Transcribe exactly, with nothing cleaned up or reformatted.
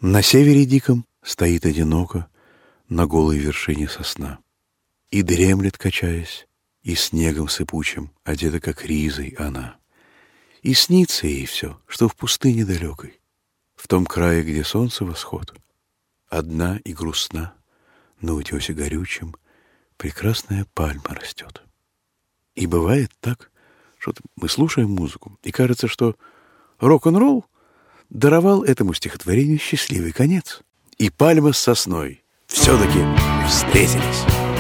На севере диком стоит одиноко на голой вершине сосна. И дремлет, качаясь, и снегом сыпучим одета, как ризой она. И снится ей все, что в пустыне далекой, в том крае, где солнце восход. Одна и грустна, на утесе горючем прекрасная пальма растет. И бывает так, что мы слушаем музыку, и кажется, что рок-н-ролл даровал этому стихотворению счастливый конец. И пальма с сосной все-таки встретились.